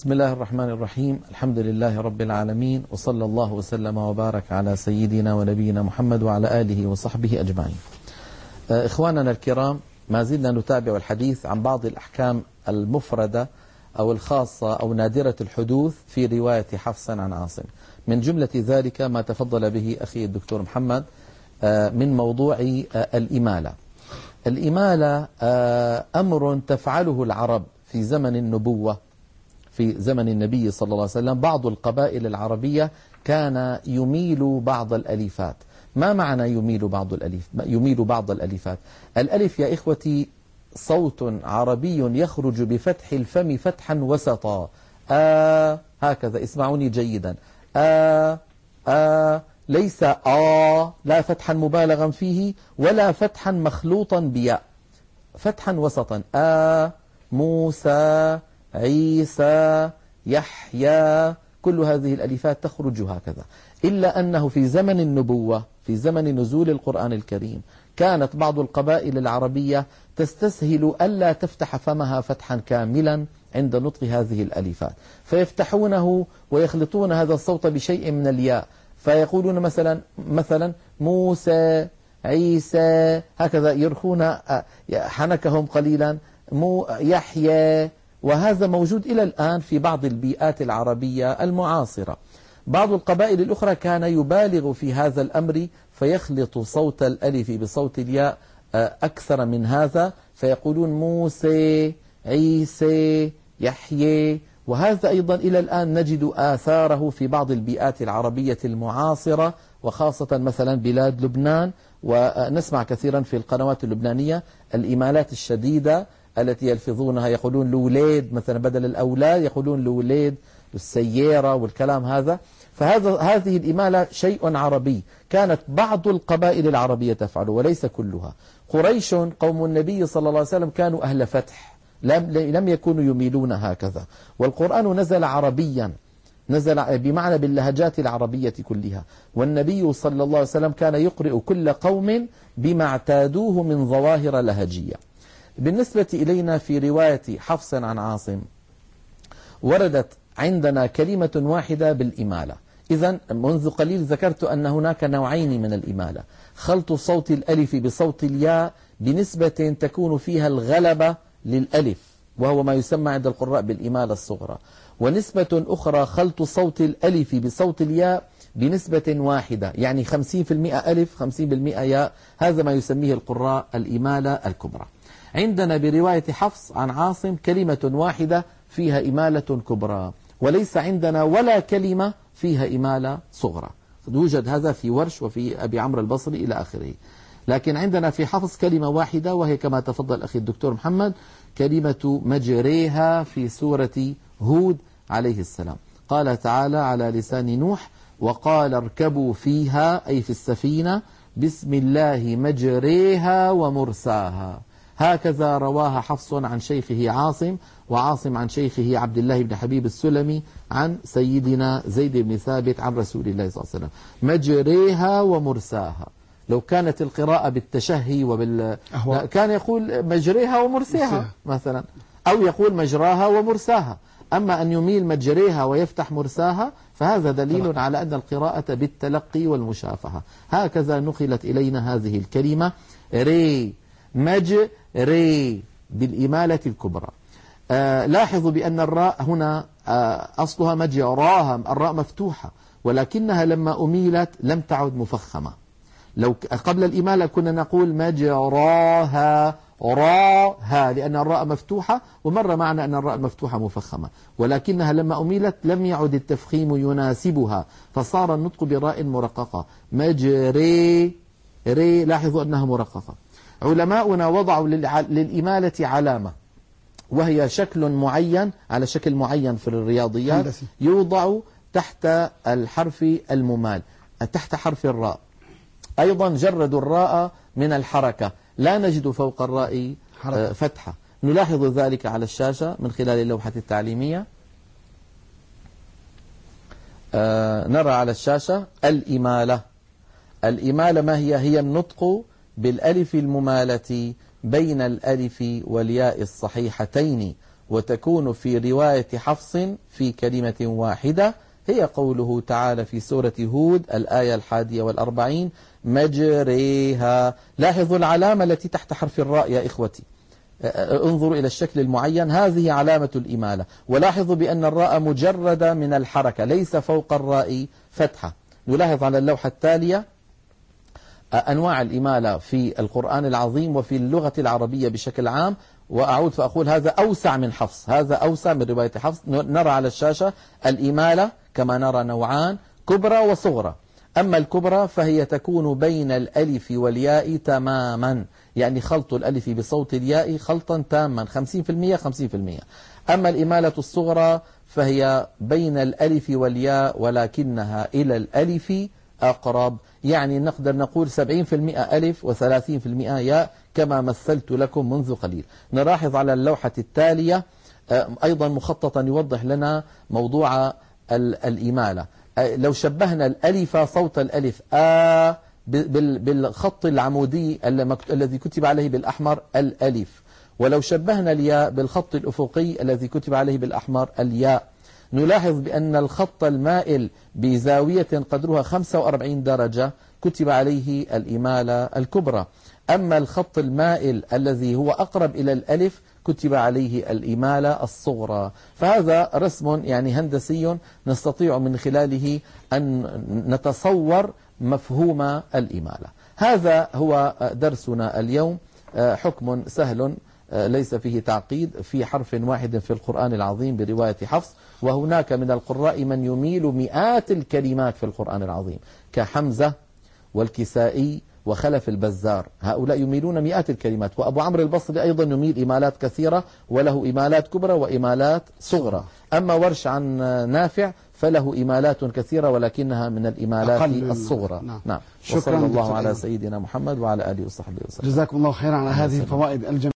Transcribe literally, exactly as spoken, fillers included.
بسم الله الرحمن الرحيم. الحمد لله رب العالمين، وصلى الله وسلم وبارك على سيدنا ونبينا محمد وعلى آله وصحبه أجمعين. إخواننا الكرام، ما زلنا نتابع الحديث عن بعض الأحكام المفردة أو الخاصة أو نادرة الحدوث في رواية حفص عن عاصم. من جملة ذلك ما تفضل به أخي الدكتور محمد من موضوع الإمالة. الإمالة أمر تفعله العرب في زمن النبوة، في زمن النبي صلى الله عليه وسلم. بعض القبائل العربية كان يميل بعض الألفات. ما معنى يميل بعض الألف؟ يميل بعض الألفات. الألف يا إخوتي صوت عربي يخرج بفتح الفم فتحا وسطا. آ هكذا، اسمعوني جيدا. آ آ ليس آ، لا فتحا مبالغا فيه ولا فتحا مخلوطا بياء، فتحا وسطا. آ موسى عيسى يحيى، كل هذه الألفات تخرج هكذا. إلا أنه في زمن النبوة، في زمن نزول القرآن الكريم، كانت بعض القبائل العربية تستسهل ألا تفتح فمها فتحا كاملا عند نطق هذه الألفات، فيفتحونه ويخلطون هذا الصوت بشيء من الياء، فيقولون مثلا مثلا موسى عيسى، هكذا يرخون حنكهم قليلا، مو يحيى. وهذا موجود إلى الآن في بعض البيئات العربية المعاصرة. بعض القبائل الأخرى كان يبالغ في هذا الأمر، فيخلط صوت الألف بصوت الياء أكثر من هذا، فيقولون موسى عيسى يحيى. وهذا أيضا إلى الآن نجد آثاره في بعض البيئات العربية المعاصرة، وخاصة مثلا بلاد لبنان. ونسمع كثيرا في القنوات اللبنانية الإمالات الشديدة التي يلفظونها، يقولون لوليد مثلا بدل الأولاد، يقولون لوليد والسيارة والكلام هذا. فهذا هذه الإمالة شيء عربي، كانت بعض القبائل العربية تفعله وليس كلها. قريش قوم النبي صلى الله عليه وسلم كانوا أهل فتح، لم لم يكونوا يميلون هكذا. والقرآن نزل عربيا، نزل بمعنى باللهجات العربية كلها، والنبي صلى الله عليه وسلم كان يقرئ كل قوم بما اعتادوه من ظواهر لهجية. بالنسبة إلينا في رواية حفص عن عاصم وردت عندنا كلمة واحدة بالإمالة. إذن منذ قليل ذكرت أن هناك نوعين من الإمالة: خلط صوت الألف بصوت الياء بنسبة تكون فيها الغلبة للألف، وهو ما يسمى عند القراء بالإمالة الصغرى، ونسبة أخرى خلط صوت الألف بصوت الياء بنسبة واحدة، يعني خمسين في المئة ألف خمسين بالمئة ياء. هذا ما يسميه القراء الإمالة الكبرى. عندنا برواية حفص عن عاصم كلمة واحدة فيها إمالة كبرى، وليس عندنا ولا كلمة فيها إمالة صغرى. يوجد هذا في ورش وفي أبي عمرو البصري إلى آخره، لكن عندنا في حفص كلمة واحدة، وهي كما تفضل أخي الدكتور محمد كلمة مجريها في سورة هود عليه السلام. قال تعالى على لسان نوح: وقال اركبوا فيها، أي في السفينة، بسم الله مجريها ومرساها. هكذا رواها حفص عن شيخه عاصم، وعاصم عن شيخه عبد الله بن حبيب السلمي عن سيدنا زيد بن ثابت عن رسول الله صلى الله عليه وسلم. مجريها ومرساها. لو كانت القراءة بالتشهي وبال أهوى. كان يقول مجريها ومرساها مثلا، أو يقول مجراها ومرساها. أما أن يميل مجريها ويفتح مرساها فهذا دليل على أن القراءة بالتلقي والمشافهة. هكذا نقلت إلينا هذه الكلمة ري مج ري بالإمالة الكبرى. آه لاحظوا بأن الراء هنا آه أصلها مجراها، الراء مفتوحة، ولكنها لما أميلت لم تعد مفخمة. لو قبل الإمالة كنا نقول مجراها راها، لأن الراء مفتوحة، ومر معنا أن الراء مفتوحة مفخمة، ولكنها لما أميلت لم يعد التفخيم يناسبها، فصار النطق براء مرققة. مجري ري، لاحظوا أنها مرققة. علماؤنا وضعوا للإمالة علامة، وهي شكل معين، على شكل معين في الرياضيات، يوضع تحت الحرف الممال، تحت حرف الراء. أيضا جردوا الراء من الحركة، لا نجد فوق الراء فتحة. نلاحظ ذلك على الشاشة من خلال اللوحة التعليمية. آه نرى على الشاشة الإمالة. الإمالة ما هي؟ هي النطق بالألف الممالة بين الألف والياء الصحيحتين، وتكون في رواية حفص في كلمة واحدة، هي قوله تعالى في سورة هود الآية الحادية والأربعين مجريها. لاحظوا العلامة التي تحت حرف الراء يا إخوتي، انظروا إلى الشكل المعين، هذه علامة الإمالة. ولاحظوا بأن الراء مجردة من الحركة، ليس فوق الراء فتحة. نلاحظ على اللوحة التالية أنواع الإمالة في القرآن العظيم وفي اللغة العربية بشكل عام. وأعود فأقول هذا أوسع من حفص، هذا أوسع من رواية حفص. نرى على الشاشة الإمالة كما نرى نوعان، كبرى وصغرى. أما الكبرى فهي تكون بين الألف والياء تماما، يعني خلط الألف بصوت الياء خلطا تاما خمسين بالمئة خمسين بالمئة. أما الإمالة الصغرى فهي بين الألف والياء ولكنها إلى الألف أقرب، يعني نقدر نقول سبعين بالمئة ألف وثلاثين بالمئة ياء كما مثلت لكم منذ قليل. نلاحظ على اللوحة التالية أيضا مخططا يوضح لنا موضوع الإمالة. لو شبهنا الألف صوت الألف آ بالخط العمودي الذي كتب عليه بالأحمر الألف، ولو شبهنا الياء بالخط الأفقي الذي كتب عليه بالأحمر الياء، نلاحظ بأن الخط المائل بزاوية قدرها خمسة وأربعين درجة كتب عليه الإمالة الكبرى. أما الخط المائل الذي هو أقرب إلى الألف كتب عليه الإمالة الصغرى. فهذا رسم يعني هندسي نستطيع من خلاله أن نتصور مفهوم الإمالة. هذا هو درسنا اليوم، حكم سهل ليس فيه تعقيد في حرف واحد في القرآن العظيم برواية حفص. وهناك من القراء من يميل مئات الكلمات في القرآن العظيم كحمزة والكسائي وخلف البزار، هؤلاء يميلون مئات الكلمات. وأبو عمرو البصري أيضا يميل إمالات كثيرة وله إمالات كبرى وإمالات صغرى. أما ورش عن نافع فله إمالات كثيرة ولكنها من الإمالات الصغرى. نعم. نعم. وصلى الله على سيدنا محمد وعلى آله وصحبه وسلم. جزاكم الله خيرا على هذه الفوائد الجميلة.